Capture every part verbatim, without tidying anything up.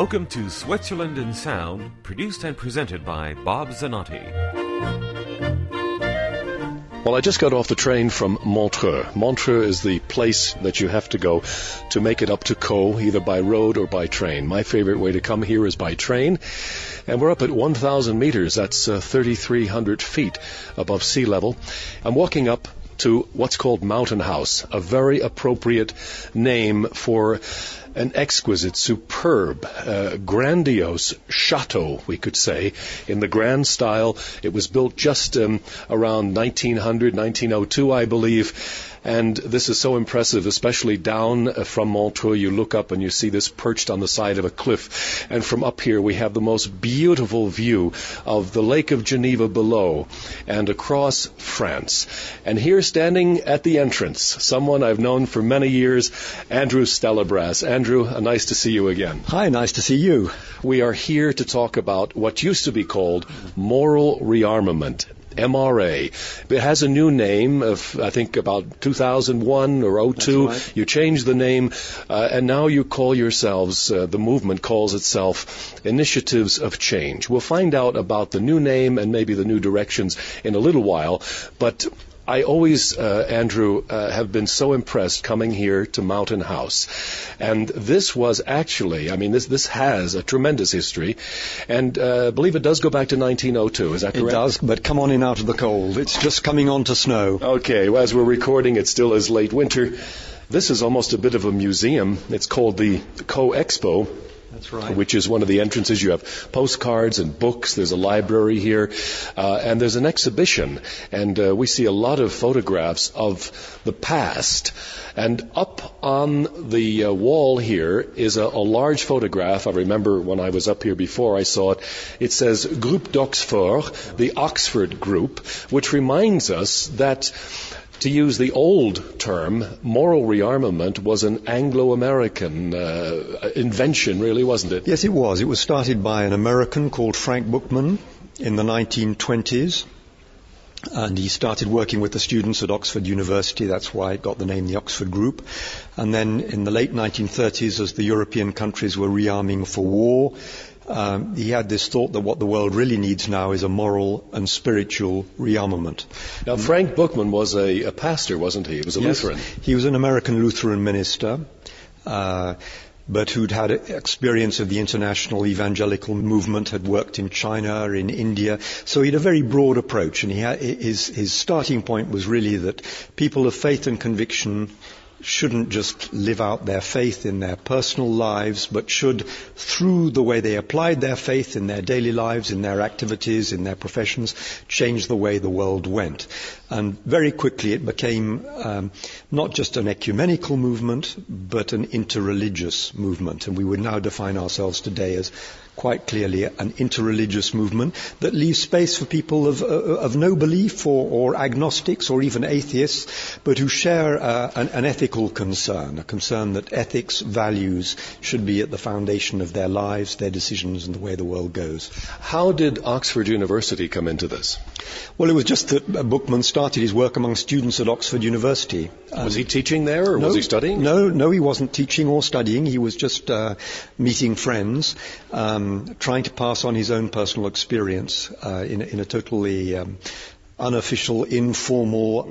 Welcome to Switzerland in Sound, produced and presented by Bob Zanotti. Well, I just got off the train from Montreux. Montreux is the place that you have to go to make it up to Caux, either by road or by train. My favorite way to come here is by train. And we're up at one thousand meters. That's uh, thirty-three hundred feet above sea level. I'm walking up to what's called Mountain House, a very appropriate name for an exquisite, superb, uh, grandiose chateau, we could say, in the grand style. It was built just um, around nineteen hundred, nineteen oh two, I believe. And this is so impressive, especially down from Montreux. You look up and you see this perched on the side of a cliff. And from up here we have the most beautiful view of the Lake of Geneva below and across France. And here standing at the entrance, someone I've known for many years, Andrew Stellabras. Andrew, uh, nice to see you again. Hi, nice to see you. We are here to talk about what used to be called moral rearmament. M R A. It has a new name of, I think, about two thousand one or oh two. Right. You changed the name, uh, and now you call yourselves, uh, the movement calls itself Initiatives of Change. We'll find out about the new name and maybe the new directions in a little while, but I always, uh, Andrew, uh, have been so impressed coming here to Mountain House. And this was actually, I mean, this this has a tremendous history. And uh, I believe it does go back to nineteen oh two, is that correct? It does, but come on in out of the cold. It's just coming on to snow. Okay, well, as we're recording, it still is late winter. This is almost a bit of a museum. It's called the Caux Expo. That's right. Which is one of the entrances. You have postcards and books. There's a library here. Uh, and there's an exhibition. And uh, we see a lot of photographs of the past. And up on the uh, wall here is a, a large photograph. I remember when I was up here before, I saw it. It says Groupe d'Oxford, the Oxford Group, which reminds us that, to use the old term, moral rearmament was an Anglo-American uh, invention, really, wasn't it? Yes, it was. It was started by an American called Frank Bookman in the nineteen twenties. And he started working with the students at Oxford University. That's why it got the name the Oxford Group. And then in the late nineteen thirties, as the European countries were rearming for war, Um, he had this thought that what the world really needs now is a moral and spiritual rearmament. Now, Frank Bookman was a, a pastor, wasn't he? He was a yes, Lutheran. He was an American Lutheran minister, uh, but who'd had experience of the international evangelical movement, had worked in China, in India. So he had a very broad approach, and he had, his, his starting point was really that people of faith and conviction shouldn't just live out their faith in their personal lives, but should, through the way they applied their faith in their daily lives, in their activities, in their professions, change the way the world went. And very quickly it became um, not just an ecumenical movement, but an interreligious movement. And we would now define ourselves today as quite clearly an interreligious movement that leaves space for people of, uh, of no belief or, or agnostics or even atheists, but who share uh, an, an ethical concern, a concern that ethics, values should be at the foundation of their lives, their decisions, and the way the world goes. How did Oxford University come into this? Well, it was just that Bookman started his work among students at Oxford University. Was he teaching there, or no, was he studying? No, no, he wasn't teaching or studying. He was just uh, meeting friends, um, trying to pass on his own personal experience uh, in, in a totally um, unofficial, informal,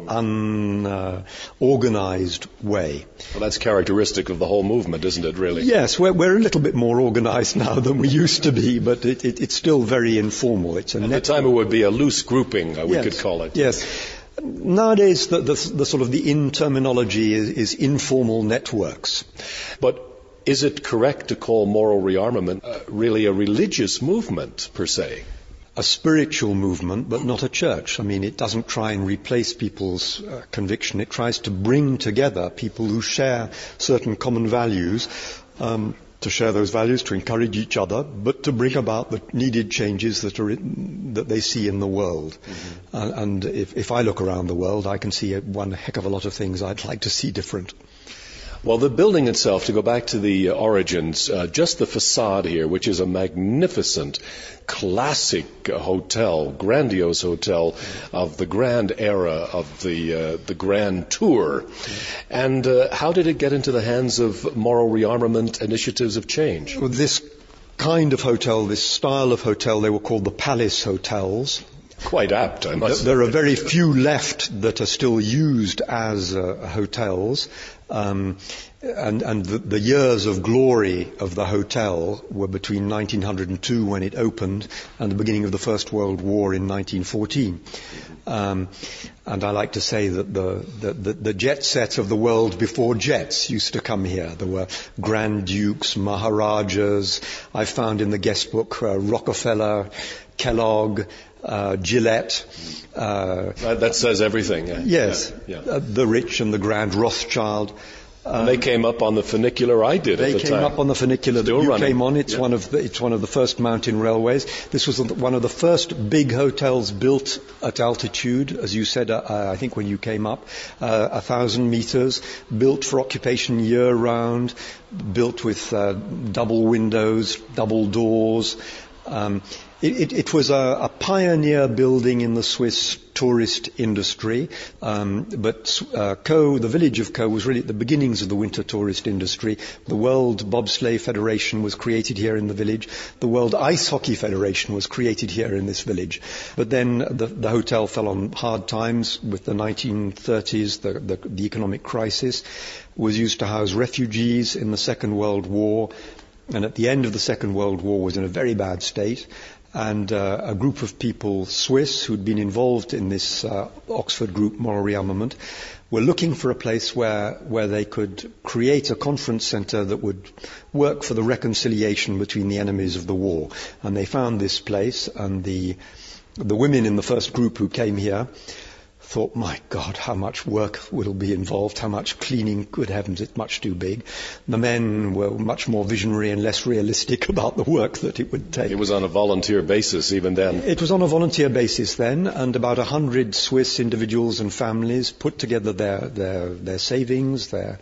unorganized uh, way. Well, that's characteristic of the whole movement, isn't it, really? Yes, we're, we're a little bit more organized now than we used to be, but it, it, it's still very informal. It's a At net- the time it would be a loose grouping, uh, we yes, could call it. Yes. Nowadays, the, the, the sort of the in terminology is, is informal networks. But is it correct to call moral rearmament uh, really a religious movement, per se? A spiritual movement, but not a church. I mean, it doesn't try and replace people's uh, conviction. It tries to bring together people who share certain common values, um, to share those values, to encourage each other, but to bring about the needed changes that are in, that they see in the world. Mm-hmm. Uh, and if, if I look around the world, I can see one heck of a lot of things I'd like to see different. Well, the building itself, to go back to the uh, origins, uh, just the facade here, which is a magnificent, classic uh, hotel, grandiose hotel of the grand era of the uh, the Grand Tour. And uh, how did it get into the hands of moral rearmament initiatives of change? Well, this kind of hotel, this style of hotel, they were called the Palace Hotels. Quite apt, I must There say. are very few left that are still used as uh, hotels. Um, and, and the, the years of glory of the hotel were between nineteen oh two, when it opened, and the beginning of the First World War in nineteen fourteen. Um, and I like to say that the, the, the, the jet set of the world before jets used to come here. There were Grand Dukes, Maharajas. I found in the guest book uh, Rockefeller, Kellogg, uh, Gillette. Uh, that, that says everything. Eh? Yes, yeah, yeah. Uh, the rich and the Grand Rothschild. Um, they came up on the funicular I did They at the came time. up on the funicular Still that you running. came on. It's yeah. one of the, it's one of the first mountain railways. This was one of the first big hotels built at altitude, as you said. Uh, I think when you came up, uh, a thousand meters, built for occupation year round, built with uh, double windows, double doors. Um, it, it, it was a, a pioneer building in the Swiss tourist industry, um, but uh, Co, the village of Co, was really at the beginnings of the winter tourist industry. The World Bobsleigh Federation was created here in the village. The World Ice Hockey Federation was created here in this village. But then the, the hotel fell on hard times with the nineteen thirties, the, the, the economic crisis. Was used to house refugees in the Second World War, and at the end of the Second World War was in a very bad state. And uh, a group of people, Swiss, who'd been involved in this uh, Oxford group, Moral Rearmament, were looking for a place where, where they could create a conference centre that would work for the reconciliation between the enemies of the war. And they found this place, and the, the women in the first group who came here thought, my God, how much work will be involved, how much cleaning, good heavens, it's much too big. The men were much more visionary and less realistic about the work that it would take. It was on a volunteer basis even then. It was on a volunteer basis then, and about a hundred Swiss individuals and families put together their, their, their savings, their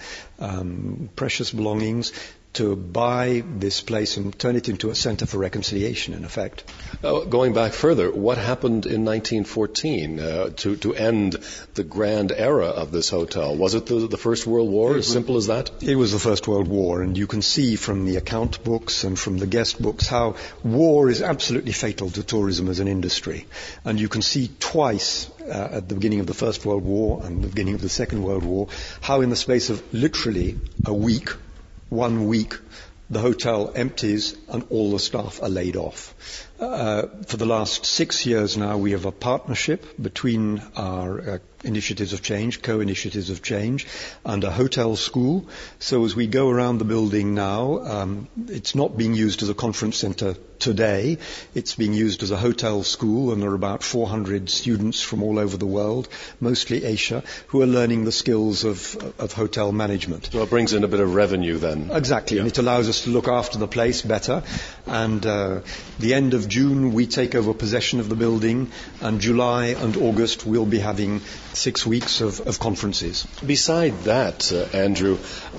um, precious belongings, to buy this place and turn it into a centre for reconciliation, in effect. Uh, going back further, what happened in nineteen fourteen uh, to, to end the grand era of this hotel? Was it the, the First World War, as simple as that? It was the First World War, and you can see from the account books and from the guest books how war is absolutely fatal to tourism as an industry. And you can see twice uh, at the beginning of the First World War and the beginning of the Second World War how in the space of literally a week, one week, the hotel empties and all the staff are laid off. Uh, for the last six years now, we have a partnership between our uh, initiatives of change, co-initiatives of change, and a hotel school. So as we go around the building now, um, it's not being used as a conference centre today. It's being used as a hotel school, and there are about four hundred students from all over the world, mostly Asia, who are learning the skills of, of hotel management. Well, it brings in a bit of revenue then. Exactly, Yeah. and it allows us to look after the place better. And uh, the end of June, we take over possession of the building, and July and August, we'll be having six weeks of, of conferences. Beside that, uh, Andrew,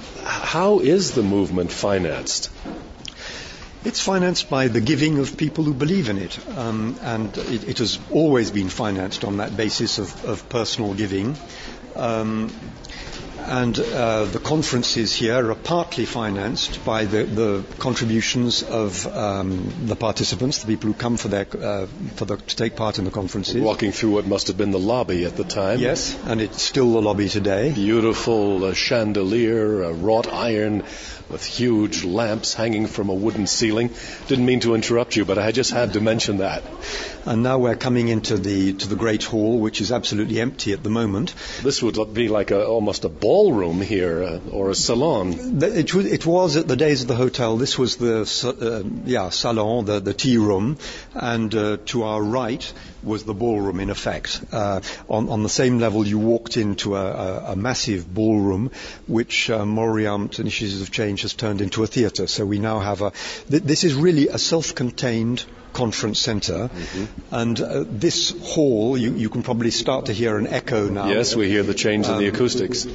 how is the movement financed? It's financed by the giving of people who believe in it, um, and it, it has always been financed on that basis of, of personal giving. Um, and uh, the conferences here are partly financed by the, the contributions of um, the participants, the people who come for their uh, for the, to take part in the conferences. Walking through what must have been the lobby at the time. Yes, and it's still the lobby today. Beautiful uh, chandelier, uh, wrought iron, with huge lamps hanging from a wooden ceiling. Didn't mean to interrupt you, but I just had to mention that. And now we're coming into the to the Great Hall, which is absolutely empty at the moment. This would be like a, almost a ballroom here, uh, or a salon. It, was- it was at the days of the hotel. This was the sa- uh, yeah salon, the, the tea room, and uh, to our right was the ballroom. In effect, uh, on, on the same level, you walked into a, a, a massive ballroom, which uh, Montreal Initiatives of Change has turned into a theatre. So we now have a. Th- this is really a self-contained conference centre, mm-hmm. and uh, this hall, you, you can probably start to hear an echo now. Yes, we hear the change in the acoustics. Uh,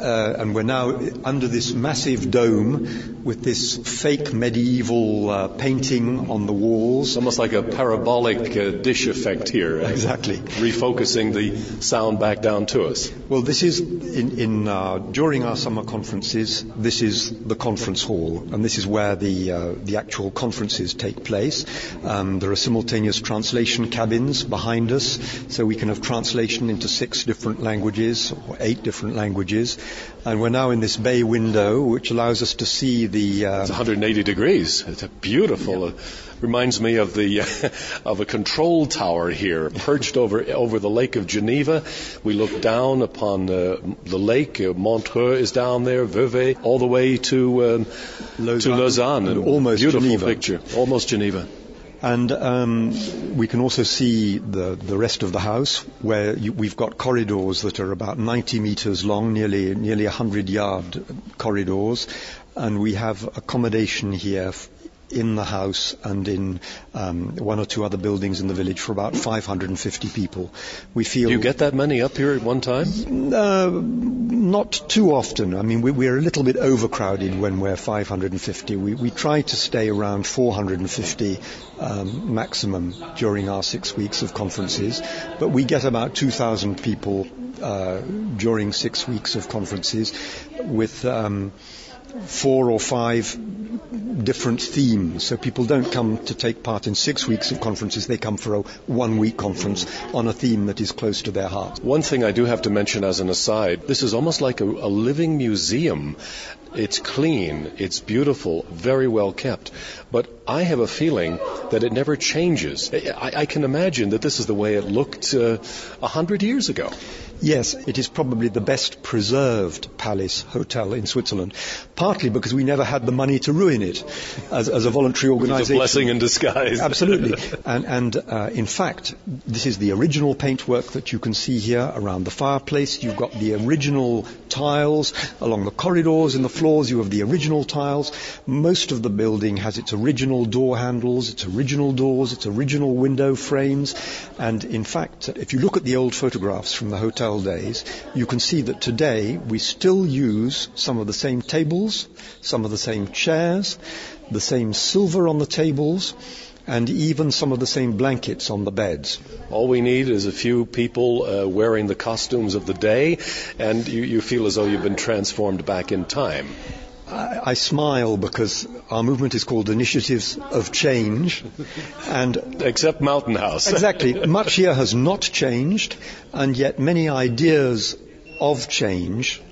uh, and we're now under this massive dome with this fake medieval uh, painting on the walls. Almost like a parabolic uh, dish effect here. Uh, exactly. Refocusing the sound back down to us. Well, this is, in, in uh, during our summer conferences, this is the conference hall, and this is where the, uh, the actual conferences take place. Um, there are simultaneous translation cabins behind us, so we can have translation into six different languages, or eight different languages. And we're now in this bay window, which allows us to see the... Uh, it's one hundred eighty degrees. It's a beautiful... Yeah. Uh, reminds me of the uh, of a control tower here, perched over over the Lake of Geneva. We look down upon uh, the lake. Uh, Montreux is down there, Vevey, all the way to um, Lausanne, to Lausanne. And almost beautiful Geneva. Picture, almost Geneva. And um, we can also see the, the rest of the house, where you, we've got corridors that are about ninety meters long, nearly nearly one hundred yard corridors, and we have accommodation here f- in the house and in um, one or two other buildings in the village for about five hundred fifty people. We feel... Do you get that many up here at one time? Uh, not too often. I mean, we, we're a little bit overcrowded when we're five hundred fifty. We, we try to stay around four hundred fifty um, maximum during our six weeks of conferences, but we get about two thousand people uh, during six weeks of conferences with... Um, four or five different themes. So people don't come to take part in six weeks of conferences, they come for a one-week conference on a theme that is close to their heart. One thing I do have to mention as an aside, this is almost like a, a living museum. It's clean, it's beautiful, very well kept. But I have a feeling that it never changes. I, I can imagine that this is the way it looked a uh, hundred years ago. Yes, it is probably the best preserved palace hotel in Switzerland, partly because we never had the money to ruin it as, as a voluntary organisation. It's a blessing in disguise. Absolutely. And, and uh, in fact, this is the original paintwork that you can see here around the fireplace. You've got the original tiles along the corridors and the floors. You have the original tiles. Most of the building has its original door handles, its original doors, its original window frames. And in fact, if you look at the old photographs from the hotel days, you can see that today we still use some of the same tables, some of the same chairs, the same silver on the tables, and even some of the same blankets on the beds. All we need is a few people uh, wearing the costumes of the day, and you, you feel as though you've been transformed back in time. I, I smile because our movement is called Initiatives of Change, and except Mountain House. Exactly. Much here has not changed, and yet many ideas of change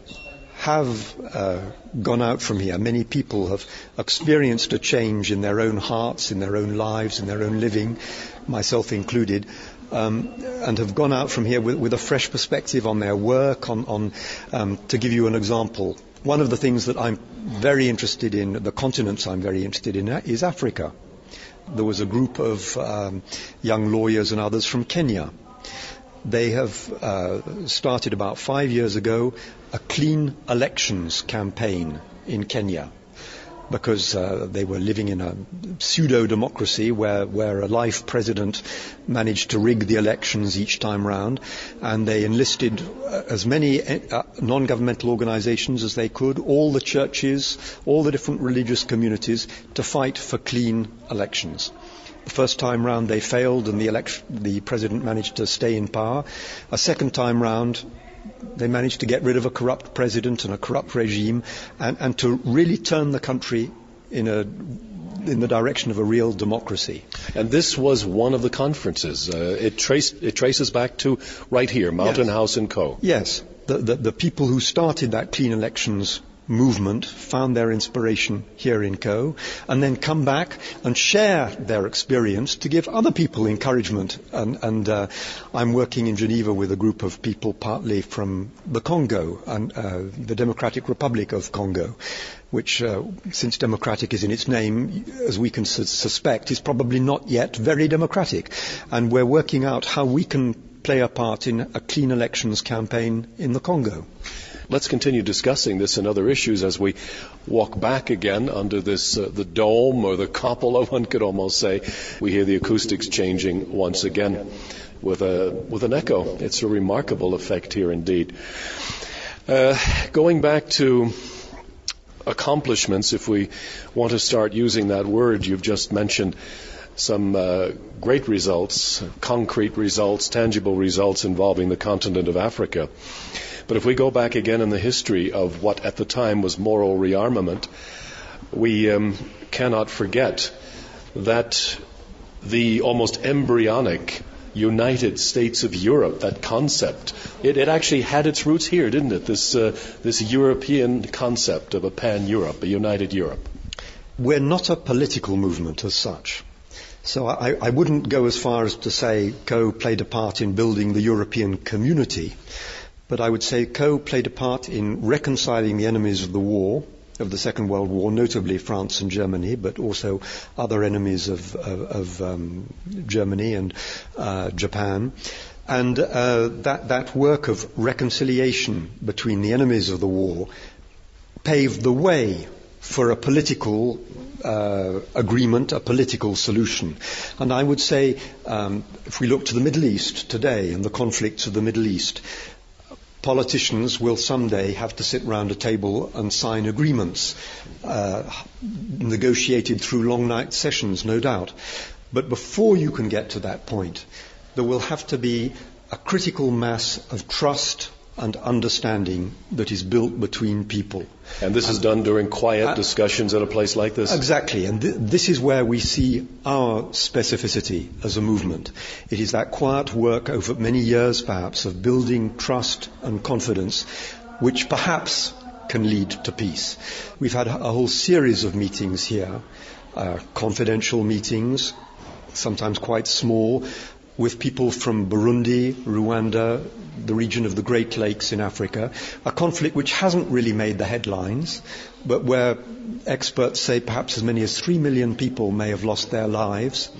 have uh, gone out from here. Many people have experienced a change in their own hearts, in their own lives, in their own living, myself included, um, and have gone out from here with, with a fresh perspective on their work. On, on um, to give you an example, one of the things that I'm very interested in, the continents I'm very interested in, is Africa. There was a group of um, young lawyers and others from Kenya. They have uh, started about five years ago a clean elections campaign in Kenya, because uh, they were living in a pseudo-democracy where, where a life president managed to rig the elections each time round, and they enlisted uh, as many uh, non-governmental organizations as they could, all the churches, all the different religious communities, to fight for clean elections. The first time round they failed and the election, the president managed to stay in power. A second time round they managed to get rid of a corrupt president and a corrupt regime, and, and to really turn the country in a in the direction of a real democracy. And this was one of the conferences. Uh, it, trace, it traces back to right here, Mountain yes. House and Co. Yes. The, the, the people who started that clean elections movement found their inspiration here in Co, and then come back and share their experience to give other people encouragement. And, and uh, I'm working in Geneva with a group of people partly from the Congo and uh, the Democratic Republic of Congo, which, uh, since democratic is in its name, as we can su- suspect, is probably not yet very democratic. And we're working out how we can play a part in a clean elections campaign in the Congo. Let's continue discussing this and other issues as we walk back again under this, uh, the dome or the cupola, one could almost say. We hear the acoustics changing once again with a with an echo. It's a remarkable effect here indeed. Uh, going back to accomplishments, if we want to start using that word, you've just mentioned some uh, great results, concrete results, tangible results involving the continent of Africa. But if we go back again in the history of what at the time was moral rearmament, we um, cannot forget that the almost embryonic United States of Europe, that concept, it, it actually had its roots here, didn't it? This, uh, this European concept of a pan-Europe, a united Europe. We're not a political movement as such. So I, I wouldn't go as far as to say Coe played a part in building the European community, but I would say Coe played a part in reconciling the enemies of the war, of the Second World War, notably France and Germany, but also other enemies of, of, of um, Germany and uh, Japan. And uh, that, that work of reconciliation between the enemies of the war paved the way for a political uh, agreement, a political solution. And I would say, um, if we look to the Middle East today and the conflicts of the Middle East, politicians will someday have to sit round a table and sign agreements, uh, negotiated through long night sessions, no doubt. But before you can get to that point, there will have to be a critical mass of trust and understanding that is built between people. And this and, is done during quiet uh, discussions at a place like this? Exactly. And th- this is where we see our specificity as a movement. It is that quiet work over many years, perhaps, of building trust and confidence, which perhaps can lead to peace. We've had a whole series of meetings here, uh, confidential meetings, sometimes quite small, with people from Burundi, Rwanda, the region of the Great Lakes in Africa, a conflict which hasn't really made the headlines, but where experts say perhaps as many as three million people may have lost their lives,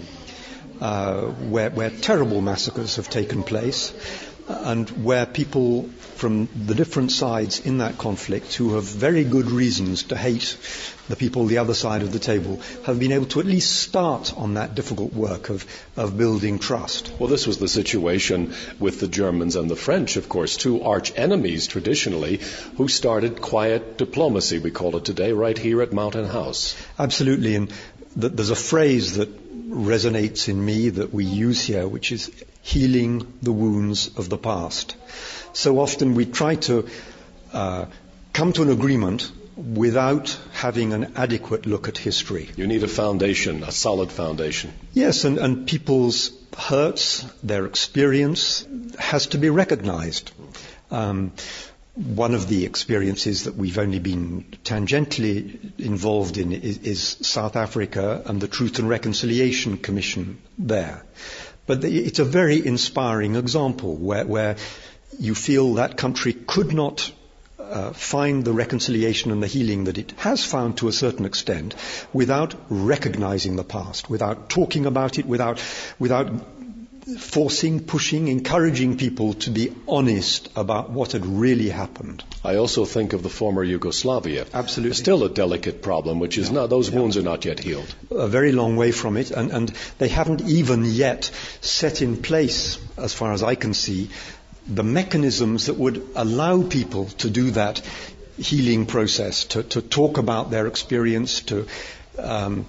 uh, where, where terrible massacres have taken place, and where people from the different sides in that conflict, who have very good reasons to hate the people the other side of the table, have been able to at least start on that difficult work of, of building trust. Well, this was the situation with the Germans and the French, of course, two arch enemies traditionally, who started quiet diplomacy, we call it today, right here at Mountain House. Absolutely, and th- there's a phrase that resonates in me that we use here, which is healing the wounds of the past. So often we try to uh, come to an agreement without having an adequate look at history. You need a foundation, a solid foundation. Yes, and, and people's hurts, their experience has to be recognized. Um, one of the experiences that we've only been tangentially involved in is, is South Africa and the Truth and Reconciliation Commission there. But the, it's a very inspiring example where, where you feel that country could not Uh, find the reconciliation and the healing that it has found to a certain extent without recognizing the past, without talking about it, without without forcing, pushing, encouraging people to be honest about what had really happened. I also think of the former Yugoslavia. Absolutely. Still a delicate problem, which is not, those wounds are not yet healed. A very long way from it, and, and they haven't even yet set in place, as far as I can see, the mechanisms that would allow people to do that healing process, to, to talk about their experience, to um,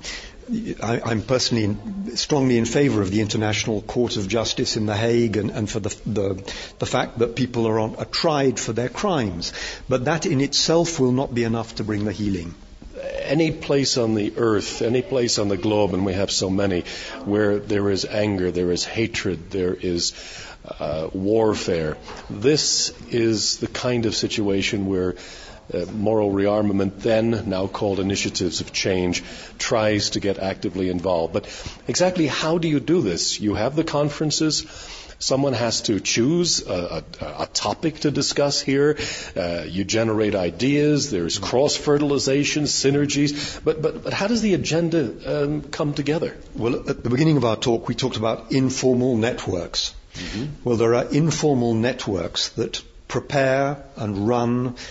I, I'm personally in, strongly in favor of the International Court of Justice in The Hague, and, and for the, the the fact that people are, on, are tried for their crimes. But that in itself will not be enough to bring the healing. Any place on the earth, any place on the globe, and we have so many, where there is anger, there is hatred, there is uh, warfare, this is the kind of situation where Uh, moral rearmament, then now called Initiatives of Change, tries to get actively involved. But exactly how do you do this? You have the conferences. Someone has to choose a, a, a topic to discuss here. Uh, you generate ideas. There's cross-fertilization, synergies. But, but, but how does the agenda um, come together? Well, at the beginning of our talk, we talked about informal networks. Mm-hmm. Well, there are informal networks that prepare and run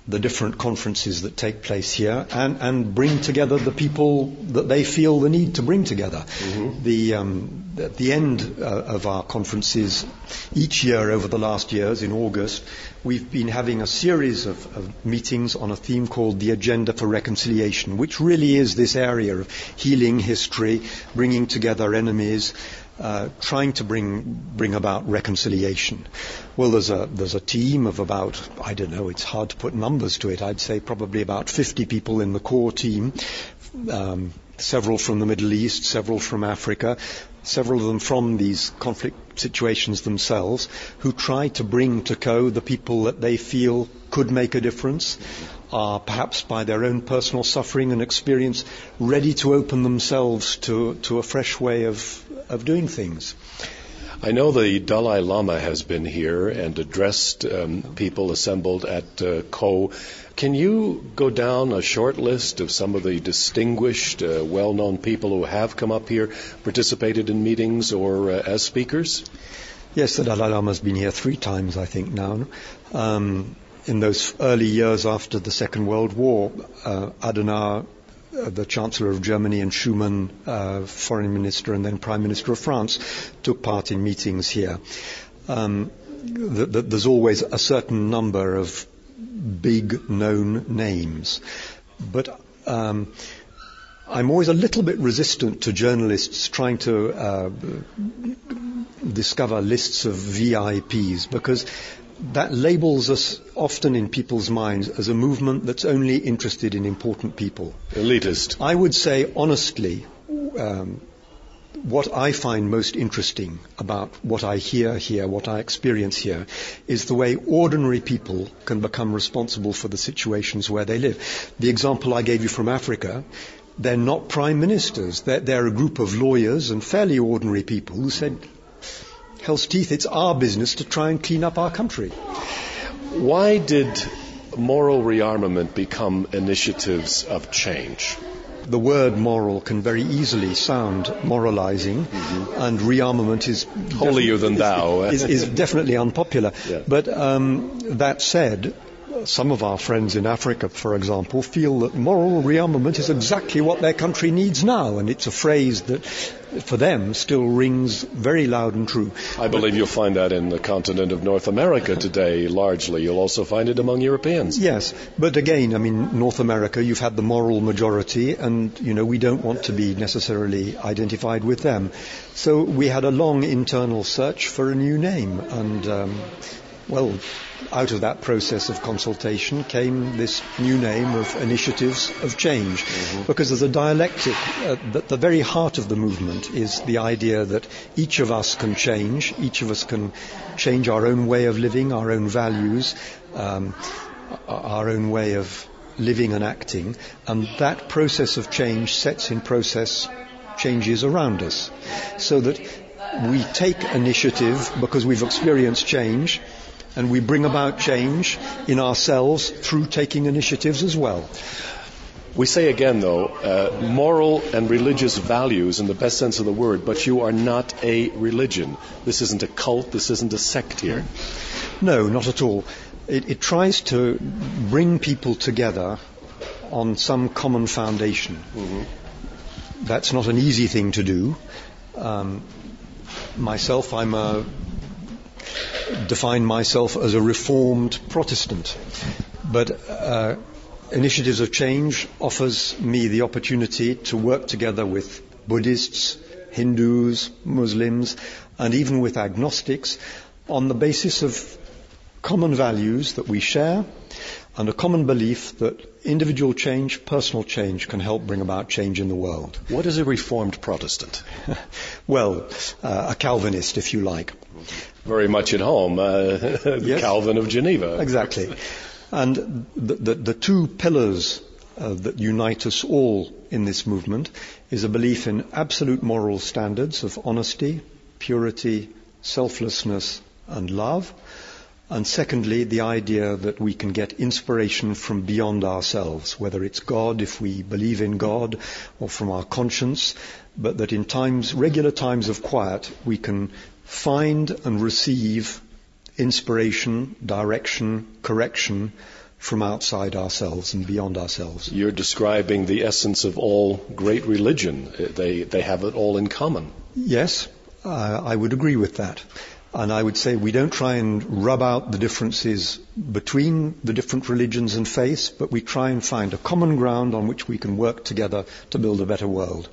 the different conferences that take place here and, and bring together the people that they feel the need to bring together. Mm-hmm. The, um, at the end uh, of our conferences each year over the last years in August, we've been having a series of, of meetings on a theme called the Agenda for Reconciliation, which really is this area of healing history, bringing together enemies, Uh, trying to bring bring about reconciliation. Well, there's a there's a team of about, I don't know, it's hard to put numbers to it. I'd say probably about fifty people in the core team, um, several from the Middle East, several from Africa, several of them from these conflict situations themselves, who try to bring to Co the people that they feel could make a difference, are perhaps by their own personal suffering and experience ready to open themselves to, to a fresh way of, of doing things. I know the Dalai Lama has been here and addressed um, people assembled at uh, Co. Can you go down a short list of some of the distinguished, uh, well-known people who have come up here, participated in meetings or uh, as speakers? Yes, the Dalai Lama has been here three times, I think, now. Um, in those early years after the Second World War, uh, Adenauer, uh, the Chancellor of Germany, and Schuman, uh, Foreign Minister and then Prime Minister of France, took part in meetings here. Um, th- th- there's always a certain number of big known names, but um, I'm always a little bit resistant to journalists trying to uh, discover lists of V I Ps, because that labels us often in people's minds as a movement that's only interested in important people. Elitist. I would say, honestly, um, what I find most interesting about what I hear here, what I experience here, is the way ordinary people can become responsible for the situations where they live. The example I gave you from Africa, they're not prime ministers. They're, they're a group of lawyers and fairly ordinary people who said, hell's teeth, it's our business to try and clean up our country. Why did moral rearmament become initiatives of change? The word moral can very easily sound moralizing, mm-hmm. and rearmament is holier than thou. is, is definitely unpopular. Yeah. But um, that said, some of our friends in Africa, for example, feel that moral rearmament is exactly what their country needs now, and it's a phrase that, for them, still rings very loud and true. I believe you'll find that in the continent of North America today, largely. You'll also find it among Europeans. Yes, but again, I mean, North America, you've had the moral majority, and, you know, we don't want to be necessarily identified with them. So we had a long internal search for a new name, and, um, well, out of that process of consultation came this new name of Initiatives of Change, mm-hmm. because there's a dialectic uh, at the very heart of the movement is the idea that each of us can change, each of us can change our own way of living, our own values, um, our own way of living and acting, and that process of change sets in process changes around us, so that we take initiative because we've experienced change, and we bring about change in ourselves through taking initiatives as well. We say again, though, uh, moral and religious values in the best sense of the word, but you are not a religion. This isn't a cult, this isn't a sect here. No, not at all. It, it tries to bring people together on some common foundation. Mm-hmm. That's not an easy thing to do. Um, myself, I'm a define myself as a Reformed Protestant, but uh, Initiatives of Change offers me the opportunity to work together with Buddhists, Hindus, Muslims, and even with agnostics on the basis of common values that we share and a common belief that individual change, personal change, can help bring about change in the world. What is a Reformed Protestant? Well, uh, a Calvinist, if you like. Very much at home, uh, yes. Calvin of Geneva. Exactly. And the, the, the two pillars uh, that unite us all in this movement is a belief in absolute moral standards of honesty, purity, selflessness, and love. And secondly, the idea that we can get inspiration from beyond ourselves, whether it's God, if we believe in God, or from our conscience, but that in times, regular times of quiet, we can find and receive inspiration, direction, correction from outside ourselves and beyond ourselves. You're describing the essence of all great religion. They, they have it all in common. Yes, uh, I would agree with that. And I would say we don't try and rub out the differences between the different religions and faiths, but we try and find a common ground on which we can work together to build a better world.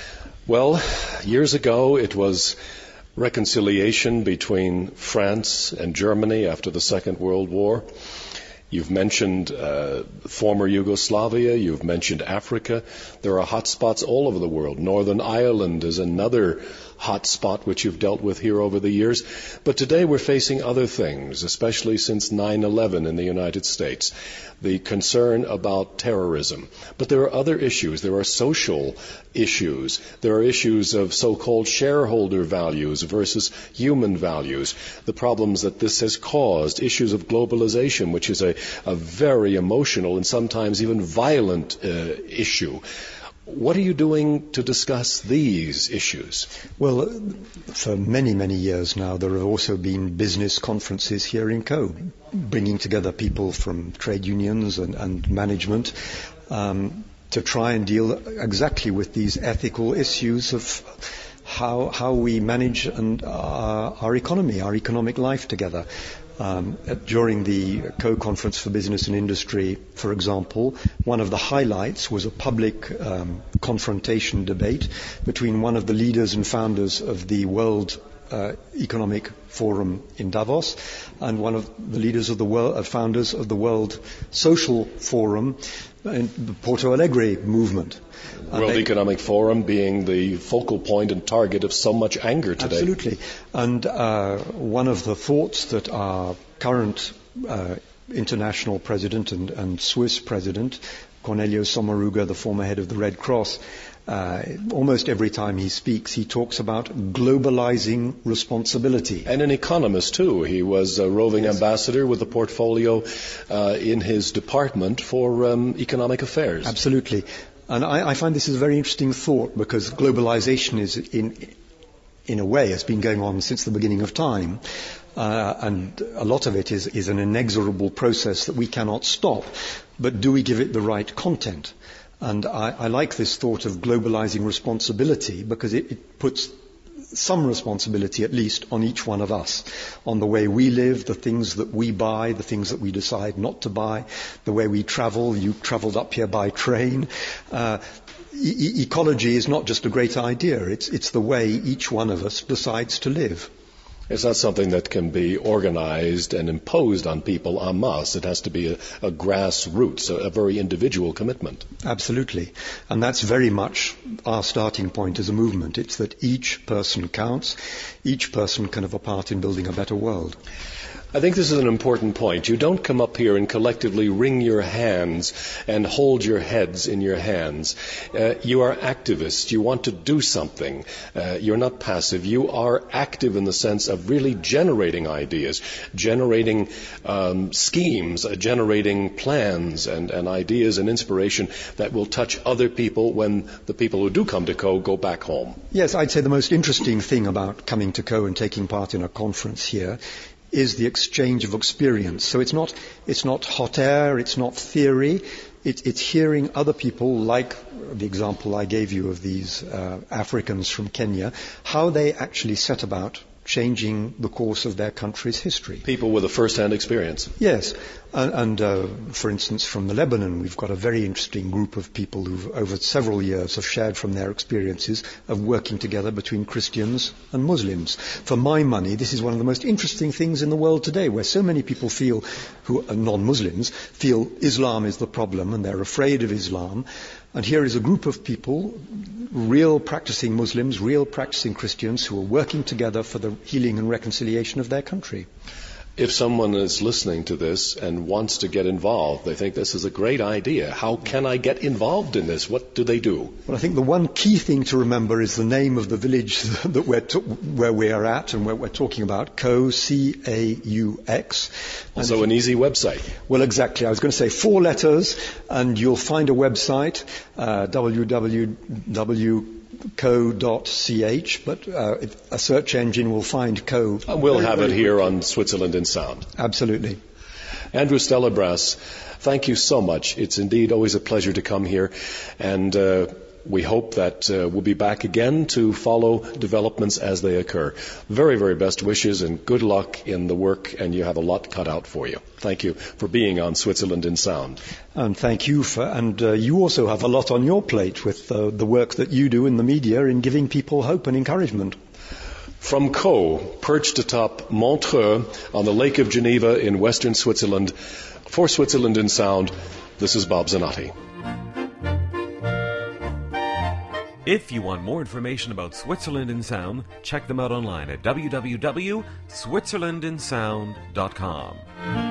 Well, years ago it was reconciliation between France and Germany after the Second World War. You've mentioned uh, former Yugoslavia, you've mentioned Africa. There are hotspots all over the world. Northern Ireland is another hot spot which you've dealt with here over the years. But today we're facing other things, especially since nine eleven in the United States. The concern about terrorism. But there are other issues. There are social issues. There are issues of so-called shareholder values versus human values. The problems that this has caused. Issues of globalization, which is a, a very emotional and sometimes even violent uh, issue. What are you doing to discuss these issues? Well, for many, many years now, there have also been business conferences here in Co, bringing together people from trade unions and, and management um, to try and deal exactly with these ethical issues of how, how we manage and, uh, our economy, our economic life together. Um, during the Co-Conference for Business and Industry, for example, one of the highlights was a public um, confrontation debate between one of the leaders and founders of the World uh, Economic Forum in Davos and one of the leaders of the world, uh, founders of the World Social Forum and the Porto Alegre movement. World they, Economic Forum being the focal point and target of so much anger today. Absolutely. And uh, one of the thoughts that our current uh, international president and, and Swiss president, Cornelio Sommaruga, the former head of the Red Cross, uh, almost every time he speaks, he talks about globalizing responsibility. And an economist, too. He was a roving yes. ambassador with a portfolio uh, in his department for um, economic affairs. Absolutely. And I, I find this is a very interesting thought because globalization is, in, in a way, has been going on since the beginning of time. Uh, and a lot of it is, is an inexorable process that we cannot stop. But do we give it the right content? And I, I like this thought of globalizing responsibility because it, it puts some responsibility, at least, on each one of us, on the way we live, the things that we buy, the things that we decide not to buy, the way we travel. You travelled up here by train. Uh, e- ecology is not just a great idea. It's, it's the way each one of us decides to live. It's not something that can be organized and imposed on people en masse. It has to be a, a grassroots, a, a very individual commitment. Absolutely. And that's very much our starting point as a movement. It's that each person counts. Each person can have a part in building a better world. I think this is an important point. You don't come up here and collectively wring your hands and hold your heads in your hands. Uh, you are activists. You want to do something. Uh, you're not passive. You are active in the sense of really generating ideas, generating um, schemes, uh, generating plans and, and ideas and inspiration that will touch other people when the people who do come to Co go back home. Yes, I'd say the most interesting thing about coming to Co and taking part in a conference here is the exchange of experience. So it's not, it's not hot air, it's not theory, it, it's hearing other people, like the example I gave you of these uh, Africans from Kenya, how they actually set about changing the course of their country's history. People with a first-hand experience. Yes. And, and uh, for instance, from the Lebanon, we've got a very interesting group of people who, over several years, have shared from their experiences of working together between Christians and Muslims. For my money, this is one of the most interesting things in the world today, where so many people feel, who are non-Muslims, feel Islam is the problem and they're afraid of Islam. And here is a group of people, real practicing Muslims, real practicing Christians, who are working together for the healing and reconciliation of their country. If someone is listening to this and wants to get involved, they think this is a great idea. How can I get involved in this? What do they do? Well, I think the one key thing to remember is the name of the village that we're to, where we are at and where we're talking about, Co, C A U X. Also an easy website. Well, exactly. I was going to say four letters, and you'll find a website, uh, w w w dot co dot c h, but uh, a search engine will find Co. And we'll very, have very it here quickly on Switzerland in Sound. Absolutely. Andrew Stellabras, thank you so much. It's indeed always a pleasure to come here, and uh, we hope that uh, we'll be back again to follow developments as they occur. Very, very best wishes and good luck in the work, and you have a lot cut out for you. Thank you for being on Switzerland in Sound. And thank you for, and uh, you also have a lot on your plate with uh, the work that you do in the media in giving people hope and encouragement. From Caux, perched atop Montreux on the Lake of Geneva in western Switzerland, for Switzerland in Sound, this is Bob Zanotti. If you want more information about Switzerland in Sound, check them out online at w w w dot switzerland in sound dot com.